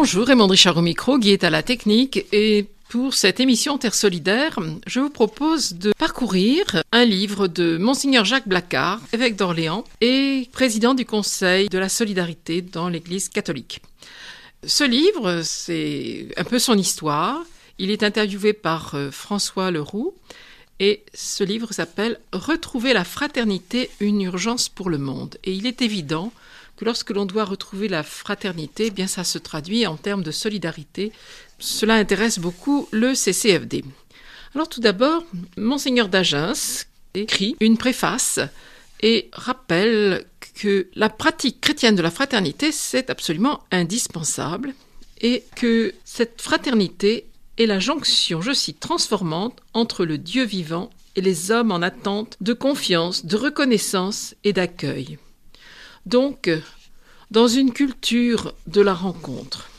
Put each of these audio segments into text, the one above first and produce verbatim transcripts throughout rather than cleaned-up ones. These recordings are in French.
Bonjour, Raymond Richard au micro, Guy est à la technique et pour cette émission Terre Solidaire, je vous propose de parcourir un livre de Monseigneur Jacques Blacard, évêque d'Orléans et président du Conseil de la Solidarité dans l'Église catholique. Ce livre, c'est un peu son histoire. Il est interviewé par François Leroux et ce livre s'appelle « Retrouver la fraternité, une urgence pour le monde ». Et il est évident que lorsque l'on doit retrouver la fraternité, eh bien ça se traduit en termes de solidarité. Cela intéresse beaucoup le C C F D. Alors tout d'abord, Monseigneur d'Agens écrit une préface et rappelle que la pratique chrétienne de la fraternité, c'est absolument indispensable et que cette fraternité est la jonction, je cite, transformante entre le Dieu vivant et les hommes en attente de confiance, de reconnaissance et d'accueil. Donc, dans une culture de la rencontre.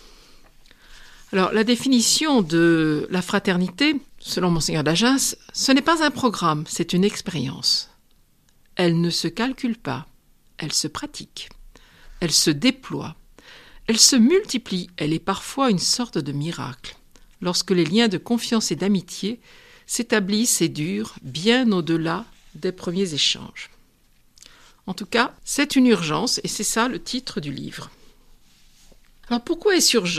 Alors, la définition de la fraternité, selon Monseigneur d'Agens, ce n'est pas un programme, c'est une expérience. Elle ne se calcule pas, elle se pratique, elle se déploie, elle se multiplie, elle est parfois une sorte de miracle, lorsque les liens de confiance et d'amitié s'établissent et durent bien au-delà des premiers échanges. En tout cas, c'est une urgence et c'est ça le titre du livre. Alors pourquoi est-ce urgent ?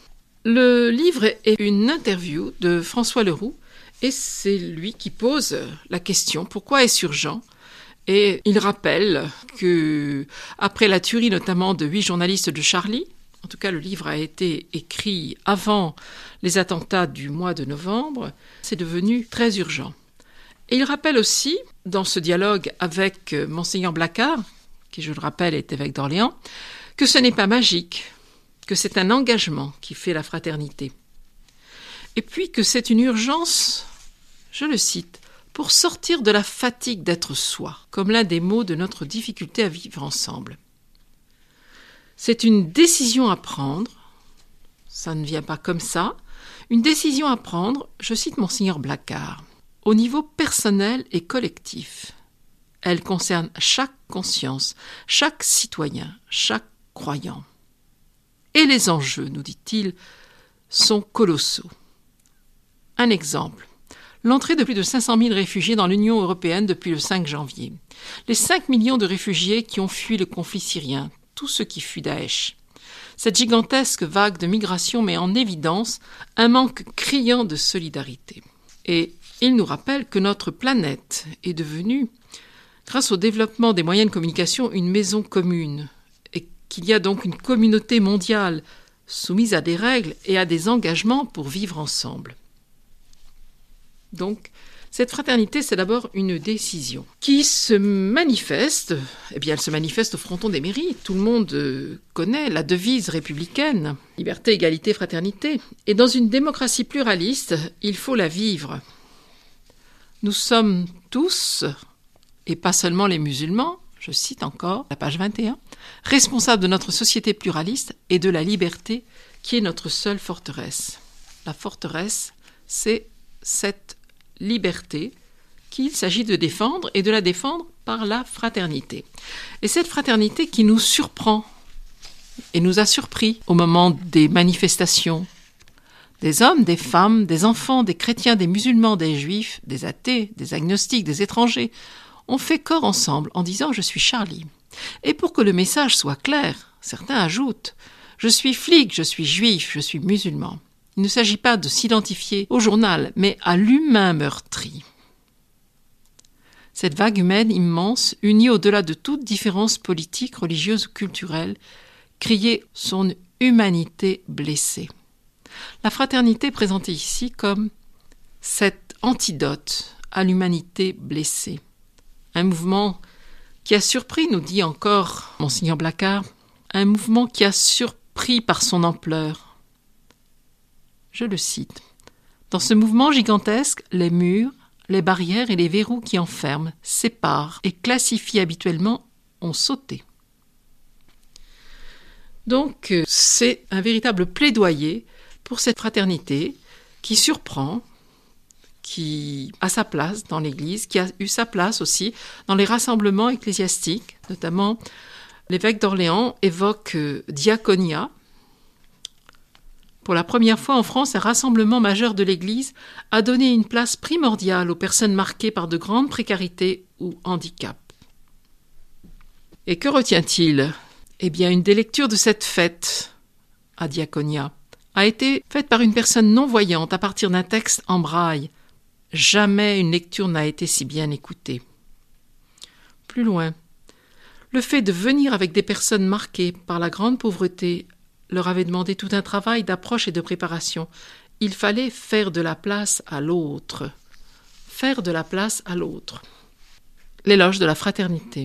Le livre est une interview de François Leroux et c'est lui qui pose la question « Pourquoi est-ce urgent ?» Et il rappelle que après la tuerie notamment de huit journalistes de Charlie, en tout cas le livre a été écrit avant les attentats du mois de novembre, c'est devenu très urgent. Et il rappelle aussi, dans ce dialogue avec Monseigneur Blacard, qui je le rappelle est évêque d'Orléans, que ce n'est pas magique, que c'est un engagement qui fait la fraternité. Et puis que c'est une urgence, je le cite, pour sortir de la fatigue d'être soi, comme l'un des mots de notre difficulté à vivre ensemble. C'est une décision à prendre, ça ne vient pas comme ça, une décision à prendre, je cite Monseigneur Blacard, au niveau personnel et collectif. Elle concerne chaque conscience, chaque citoyen, chaque croyant. Et les enjeux, nous dit-il, sont colossaux. Un exemple. L'entrée de plus de cinq cent mille réfugiés dans l'Union européenne depuis le cinq janvier. Les cinq millions de réfugiés qui ont fui le conflit syrien, tous ceux qui fuient Daesh. Cette gigantesque vague de migration met en évidence un manque criant de solidarité. Et il nous rappelle que notre planète est devenue, grâce au développement des moyens de communication, une maison commune et qu'il y a donc une communauté mondiale soumise à des règles et à des engagements pour vivre ensemble. Donc, cette fraternité, c'est d'abord une décision qui se manifeste, eh bien, elle se manifeste au fronton des mairies. Tout le monde connaît la devise républicaine, liberté, égalité, fraternité. Et dans une démocratie pluraliste, il faut la vivre. Nous sommes tous, et pas seulement les musulmans, je cite encore la page vingt et un, responsables de notre société pluraliste et de la liberté qui est notre seule forteresse. La forteresse, c'est cette liberté qu'il s'agit de défendre et de la défendre par la fraternité. Et cette fraternité qui nous surprend et nous a surpris au moment des manifestations. Des hommes, des femmes, des enfants, des chrétiens, des musulmans, des juifs, des athées, des agnostiques, des étrangers, ont fait corps ensemble en disant « Je suis Charlie ». Et pour que le message soit clair, certains ajoutent « Je suis flic, je suis juif, je suis musulman ». Il ne s'agit pas de s'identifier au journal, mais à l'humain meurtri. Cette vague humaine immense, unie au-delà de toute différence politique, religieuse ou culturelle, criait son humanité blessée. La fraternité présentée ici comme cet antidote à l'humanité blessée. Un mouvement qui a surpris, nous dit encore Monseigneur Blacard, un mouvement qui a surpris par son ampleur. Je le cite. Dans ce mouvement gigantesque, les murs, les barrières et les verrous qui enferment, séparent et classifient habituellement ont sauté. Donc, c'est un véritable plaidoyer pour cette fraternité qui surprend, qui a sa place dans l'Église, qui a eu sa place aussi dans les rassemblements ecclésiastiques, notamment l'évêque d'Orléans évoque diaconia, Pour la première fois en France, un rassemblement majeur de l'Église a donné une place primordiale aux personnes marquées par de grandes précarités ou handicaps. Et que retient-il ? Eh bien, une des lectures de cette fête à Diaconia a été faite par une personne non-voyante à partir d'un texte en braille. Jamais une lecture n'a été si bien écoutée. Plus loin, le fait de venir avec des personnes marquées par la grande pauvreté leur avait demandé tout un travail d'approche et de préparation. Il fallait faire de la place à l'autre. Faire de la place à l'autre. L'éloge de la fraternité.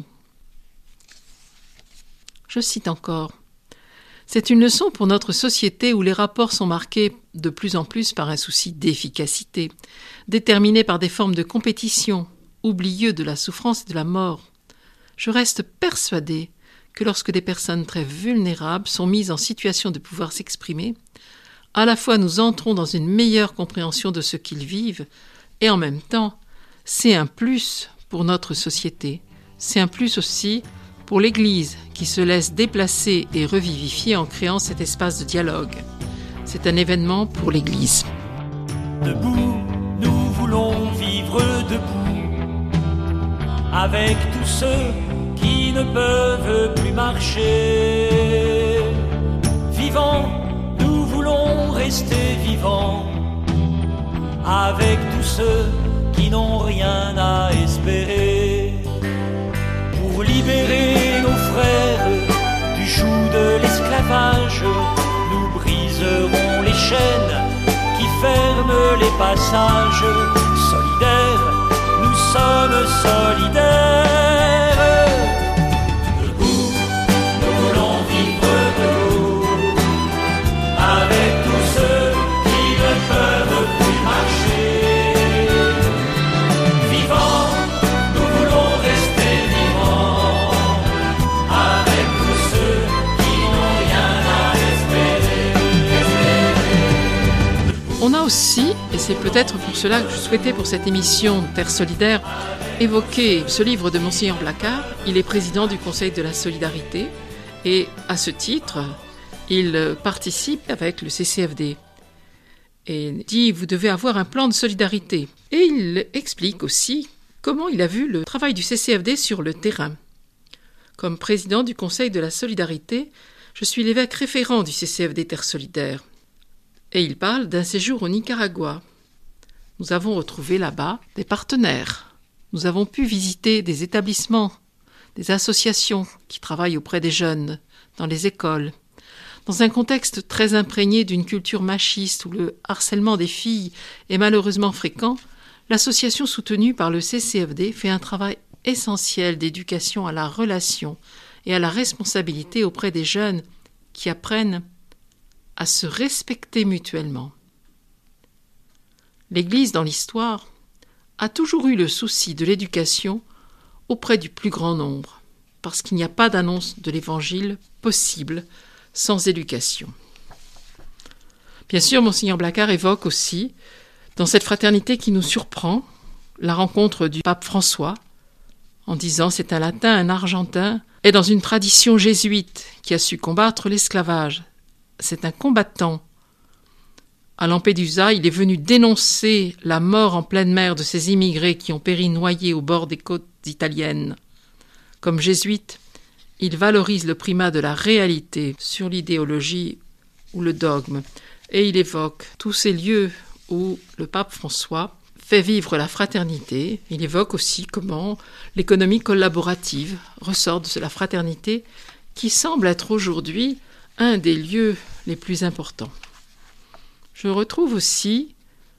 Je cite encore. C'est une leçon pour notre société où les rapports sont marqués de plus en plus par un souci d'efficacité, déterminés par des formes de compétition, oublieux de la souffrance et de la mort. Je reste persuadée que lorsque des personnes très vulnérables sont mises en situation de pouvoir s'exprimer, à la fois nous entrons dans une meilleure compréhension de ce qu'ils vivent, et en même temps, c'est un plus pour notre société. C'est un plus aussi pour l'Église qui se laisse déplacer et revivifier en créant cet espace de dialogue. C'est un événement pour l'Église. Debout, nous voulons vivre debout, avec tous ceux qui ne peuvent plus marcher. Vivants, nous voulons rester vivants, avec tous ceux qui n'ont rien à espérer. Pour libérer nos frères du joug de l'esclavage, nous briserons les chaînes qui ferment les passages. Solidaires, nous sommes solidaires. Debout, nous voulons vivre debout, avec tous ceux qui ne peuvent plus marcher. Vivants, nous voulons rester vivants, avec tous ceux qui n'ont rien à espérer. On a aussi, et c'est peut-être pour cela que je souhaitais pour cette émission Terre solidaire, évoquer ce livre de Monseigneur Blacard. Il est président du Conseil de la Solidarité et à ce titre, il participe avec le C C F D et dit « Vous devez avoir un plan de solidarité ». Et il explique aussi comment il a vu le travail du C C F D sur le terrain. Comme président du Conseil de la Solidarité, je suis l'évêque référent du C C F D Terre solidaire. Et il parle d'un séjour au Nicaragua. Nous avons retrouvé là-bas des partenaires. Nous avons pu visiter des établissements, des associations qui travaillent auprès des jeunes, dans les écoles. Dans un contexte très imprégné d'une culture machiste où le harcèlement des filles est malheureusement fréquent, l'association soutenue par le C C F D fait un travail essentiel d'éducation à la relation et à la responsabilité auprès des jeunes qui apprennent à se respecter mutuellement. L'Église, dans l'histoire, a toujours eu le souci de l'éducation auprès du plus grand nombre, parce qu'il n'y a pas d'annonce de l'Évangile possible sans éducation. Bien sûr, Monseigneur Blacard évoque aussi, dans cette fraternité qui nous surprend, la rencontre du pape François, en disant « c'est un latin, un argentin, et dans une tradition jésuite qui a su combattre l'esclavage. C'est un combattant. À Lampedusa, il est venu dénoncer la mort en pleine mer de ces immigrés qui ont péri noyés au bord des côtes italiennes. Comme jésuite, il valorise le primat de la réalité sur l'idéologie ou le dogme, et il évoque tous ces lieux où le pape François fait vivre la fraternité. Il évoque aussi comment l'économie collaborative ressort de la fraternité qui semble être aujourd'hui un des lieux les plus importants. Je retrouve aussi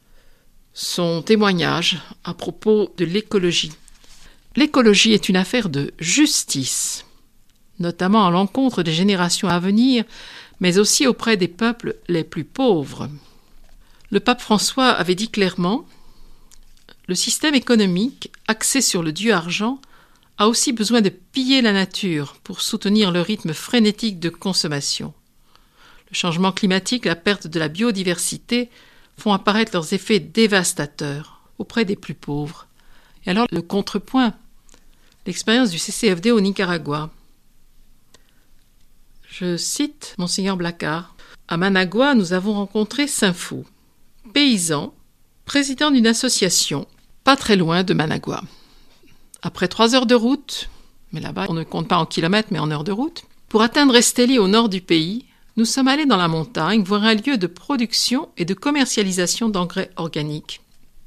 son témoignage à propos de l'écologie. L'écologie est une affaire de justice, notamment à l'encontre des générations à venir, mais aussi auprès des peuples les plus pauvres. Le pape François avait dit clairement « Le système économique, axé sur le dieu argent, a aussi besoin de piller la nature pour soutenir le rythme frénétique de consommation. Le changement climatique, la perte de la biodiversité font apparaître leurs effets dévastateurs auprès des plus pauvres. Et alors, le contrepoint, l'expérience du C C F D au Nicaragua. Je cite Monseigneur Blacard. À Managua, nous avons rencontré Saint-Fou, paysan, président d'une association, pas très loin de Managua. Après trois heures de route, mais là-bas on ne compte pas en kilomètres mais en heures de route, pour atteindre Esteli au nord du pays, nous sommes allés dans la montagne voir un lieu de production et de commercialisation d'engrais organiques.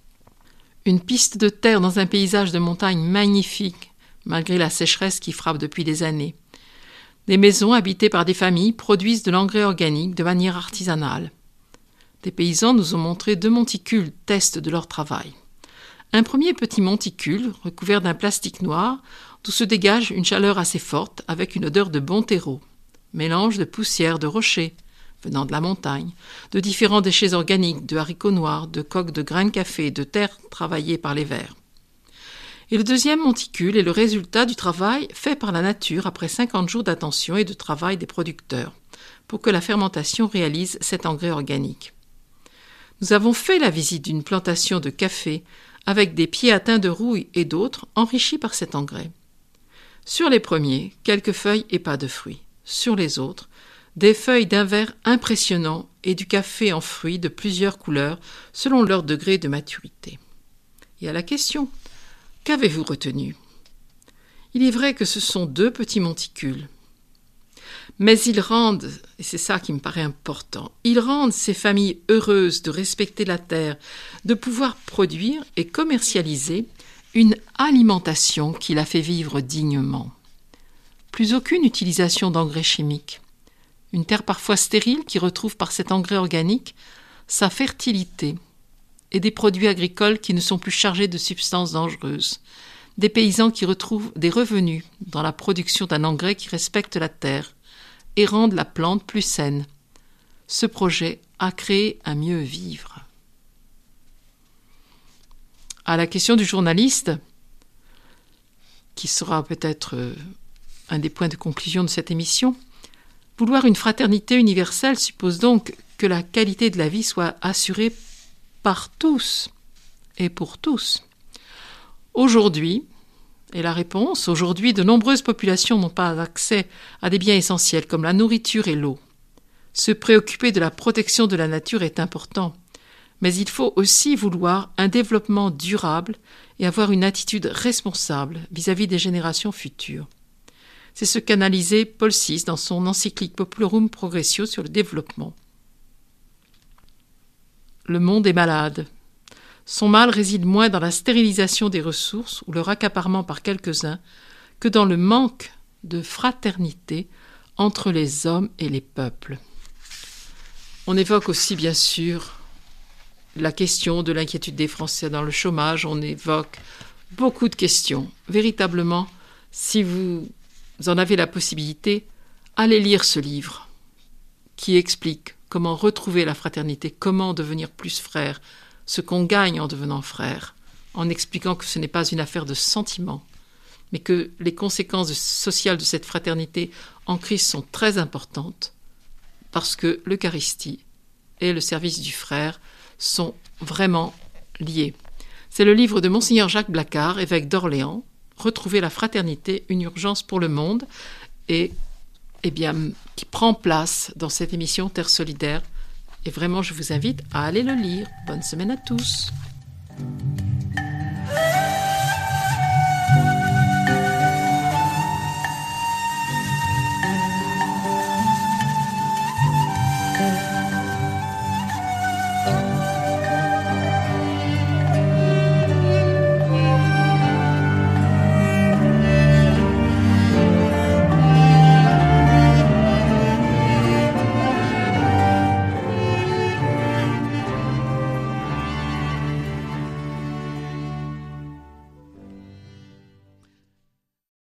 Une piste de terre dans un paysage de montagne magnifique, malgré la sécheresse qui frappe depuis des années. Des maisons habitées par des familles produisent de l'engrais organique de manière artisanale. Des paysans nous ont montré deux monticules test de leur travail. Un premier petit monticule, recouvert d'un plastique noir, d'où se dégage une chaleur assez forte avec une odeur de bon terreau. Mélange de poussière de rochers, venant de la montagne, de différents déchets organiques, de haricots noirs, de coques de grains de café, de terre travaillée par les vers. Et le deuxième monticule est le résultat du travail fait par la nature après cinquante jours d'attention et de travail des producteurs, pour que la fermentation réalise cet engrais organique. Nous avons fait la visite d'une plantation de café avec des pieds atteints de rouille et d'autres enrichis par cet engrais. Sur les premiers, quelques feuilles et pas de fruits. Sur les autres, des feuilles d'un vert impressionnant et du café en fruits de plusieurs couleurs selon leur degré de maturité. Et à la question, qu'avez-vous retenu ? Il est vrai que ce sont deux petits monticules. Mais ils rendent, et c'est ça qui me paraît important, ils rendent ces familles heureuses de respecter la terre, de pouvoir produire et commercialiser une alimentation qui la fait vivre dignement. Plus aucune utilisation d'engrais chimiques. Une terre parfois stérile qui retrouve par cet engrais organique sa fertilité et des produits agricoles qui ne sont plus chargés de substances dangereuses. Des paysans qui retrouvent des revenus dans la production d'un engrais qui respecte la terre et rendent la plante plus saine. Ce projet a créé un mieux vivre. À la question du journaliste, qui sera peut-être un des points de conclusion de cette émission, vouloir une fraternité universelle suppose donc que la qualité de la vie soit assurée par tous et pour tous. Aujourd'hui, et la réponse, aujourd'hui, de nombreuses populations n'ont pas accès à des biens essentiels comme la nourriture et l'eau. Se préoccuper de la protection de la nature est important, mais il faut aussi vouloir un développement durable et avoir une attitude responsable vis-à-vis des générations futures. C'est ce qu'analysait Paul six dans son encyclique Populorum Progressio sur le développement. Le monde est malade. Son mal réside moins dans la stérilisation des ressources ou leur accaparement par quelques-uns que dans le manque de fraternité entre les hommes et les peuples. On évoque aussi, bien sûr, la question de l'inquiétude des Français dans le chômage. On évoque beaucoup de questions. Véritablement, si vous en avez la possibilité, allez lire ce livre qui explique comment retrouver la fraternité, comment devenir plus frère, ce qu'on gagne en devenant frère, en expliquant que ce n'est pas une affaire de sentiment, mais que les conséquences sociales de cette fraternité en crise sont très importantes, parce que l'Eucharistie et le service du frère sont vraiment liés. C'est le livre de Monseigneur Jacques Blacard, évêque d'Orléans, Retrouver la fraternité, une urgence pour le monde, et eh bien, qui prend place dans cette émission Terre solidaire. Et vraiment, je vous invite à aller le lire. Bonne semaine à tous.